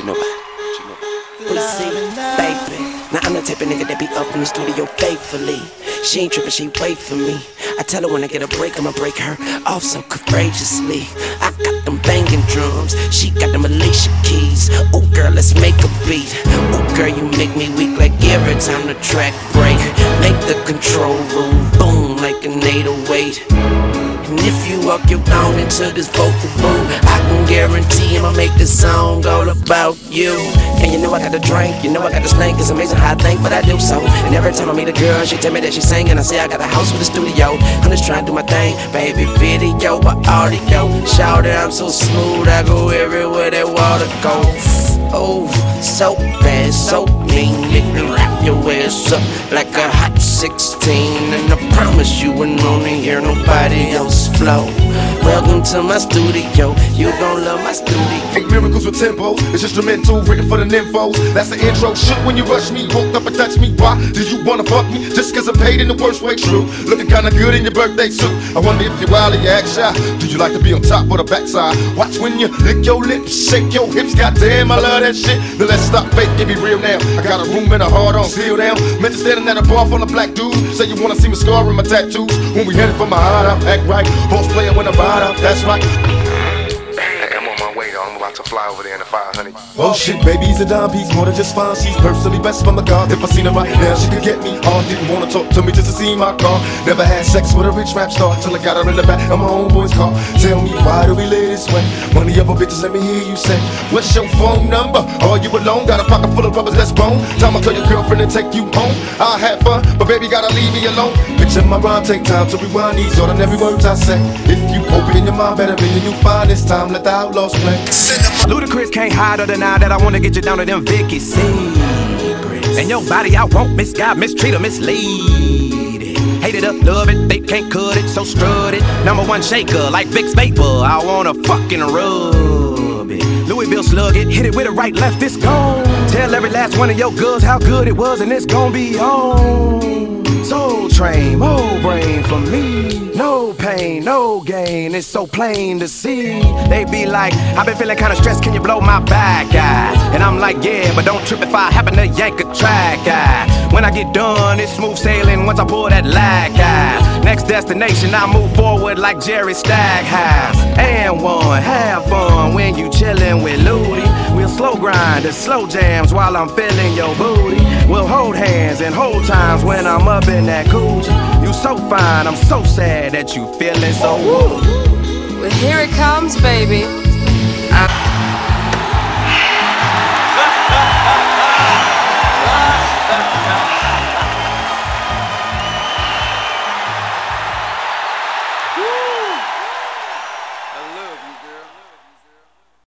We see, baby. Now I'm the type of nigga that be up in the studio faithfully. She ain't trippin', she wait for me. I tell her when I get a break, I'ma break her off so courageously. I got them banging drums, she got them Alicia keys. Ooh girl, let's make a beat. Ooh girl, you make me weak like every time the track break. Make the control room boom like an 808. And if you walk your down into this vocal booth, I can guarantee I'ma make this song all about you. And you know I got the drink, you know I got the snake. It's amazing how I think, but I do so. And every time I meet a girl, she tell me that she sing, and I say I got a house with a studio. I'm just trying to do my thing, baby, video or audio. Shout it, I'm so smooth, I go everywhere that water goes. Oh, so bad, so mean, make me wrap your ass up like a hot 16. And I promise you wouldn't wanna hear nobody else flow. Welcome to my studio, you gon' love my studio. Ain't miracles with tempo, it's instrumental, written for the nymphos. That's the intro, shook when you rush me, woke up and touch me. Why do you wanna fuck me? Just cause I'm paid in the worst way, true. Looking kinda good in your birthday suit. I wonder if you're wild or you act shy. Do you like to be on top or the backside? Watch when you lick your lips, shake your hips, goddamn, I love that shit. Now let's stop fake, give me real now. I got a room and a heart on seal down. Meant to standing at a bar full of black dudes. Say you wanna see me scar in my tattoos. When we headed for my heart out, act right. Horse player when I ride out, that's right. I'm on my way, I'm about to fly over there in the 500. Oh shit, baby's a dime piece, more than just fine. She's personally best from the car. If I seen her right now, she could get me on. Didn't wanna talk to me just to see my car. Never had sex with a rich rap star till I got her in the back of my homeboy's car. Tell me why do we live this way? One of the other bitches, let me hear you say, what's your phone number? Are you alone? Got a pocket full of rubbers, let's bone. Time I tell your girlfriend to take you home. I had fun, but baby gotta leave me alone. Picture my rhyme, take time to rewind these ordinary words I say. If you open your mind, better be you find this time. Let the outlaws play. Ludacris can't hide or deny that I wanna get you down to them Vicky secrets. And your body I won't misguide, mistreat or mislead it. Hate it up, love it, they can't cut it, so strut it. Number one shaker like Vicks Vapor, I wanna fucking rub it. Louisville slug it, hit it with a right, left, it's gone. Tell every last one of your girls how good it was and it's gon' be on. Soul Train, more brain for me. No pain, no gain, it's so plain to see. They be like, I've been feeling kinda stressed, can you blow my back out? And I'm like, yeah, but don't trip if I happen to yank a track out. When I get done, it's smooth sailing once I pull that lag out. Next destination, I move forward like Jerry Stackhouse. And one, have fun when you chillin' with Louie. We'll slow grind to slow jams while I'm feeling your booty. We'll hold hands and hold times when I'm up in that coochie. You so fine, I'm so sad that you feeling so woo. Well, here it comes, baby.